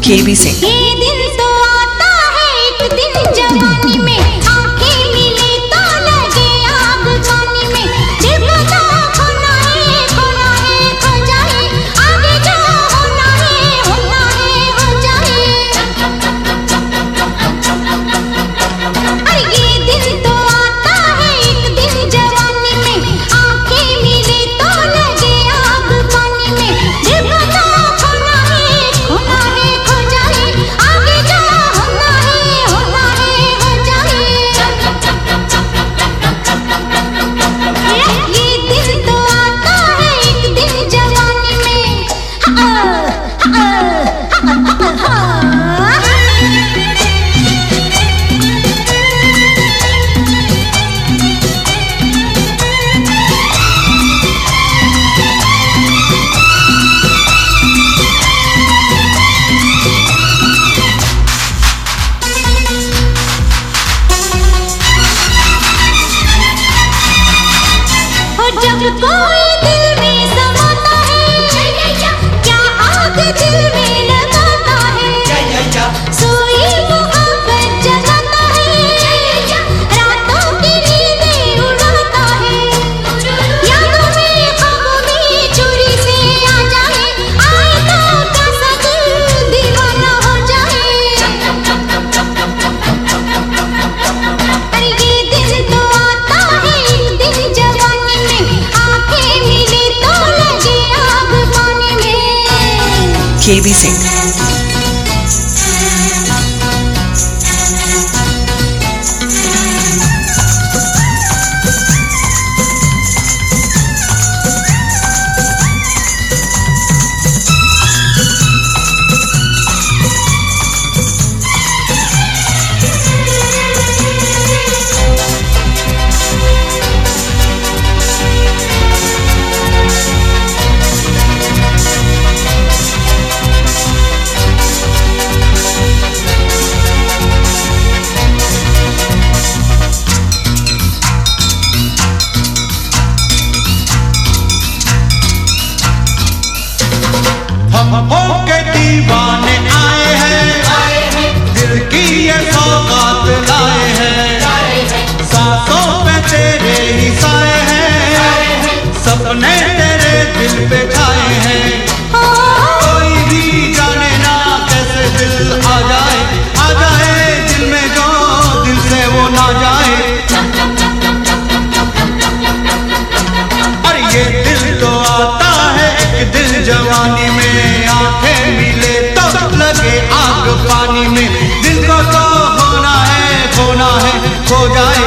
केबी सिंह। ये दिन तो आता है एक दिन जवानी में, आंखें मिले तो लगे आग पानी में। दिल का खोना है खो जाए, आगे जो होना है हो जाए। अरे ये दिन तो आता है एक दिन जवानी में, आंखें मिले तो लगे आग पानी में। दिल का खोना है खो जाए, आगे जो होना है हो जाए। ये दिन तो आता है एक दिन जवानी में, जब कोई दिल में समाता है, क्या आग दिल में लगाता है। सोई मोहब्बत जगाता है, रातों की नींदें उड़ाता है। यादों में ख्वाबों में चोरी से आ जाए, आए तो कैसा दिल दीवाना हो जाए। अरे ये दिन तो आता है एक दिन जवानी में, आंखें मिले तो लगे आग पानी में। केबी सिंह। हम होके दीवाने आए हैं, दिल की ये सौगात लाए हैं। सांसों पे तेरे ही साए हैं, सपने तेरे दिल पे छाए हैं। कोई भी जाने ना कैसे दिल आ जाए दिल में जो दिल से वो ना जाए। अरे ये दिल तो आता है एक दिल जवानी में, आंखें मिले तो लगे आग पानी में। दिल को तो होना है खो जाए,